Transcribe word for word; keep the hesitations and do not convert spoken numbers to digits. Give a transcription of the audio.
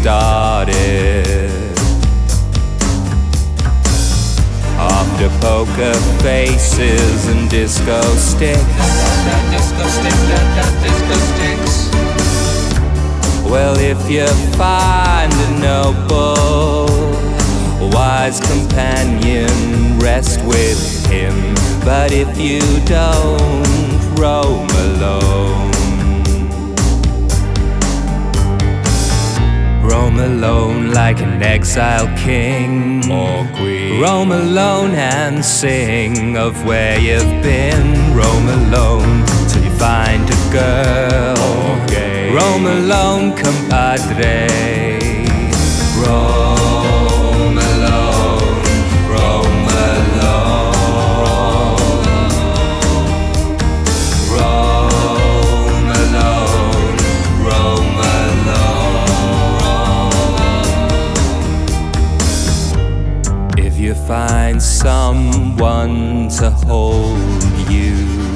started. After poker faces and disco sticks, disco stick, disco sticks. well, if you find a noble, wise companion, rest with him. But if you don't, roam alone. Roam alone like an exiled king or queen. Roam alone and sing of where you've been. Roam alone till you find a girl or gay. Roam alone, compadre. Roam alone, roam alone. Roam alone, roam alone. If you find someone to hold you,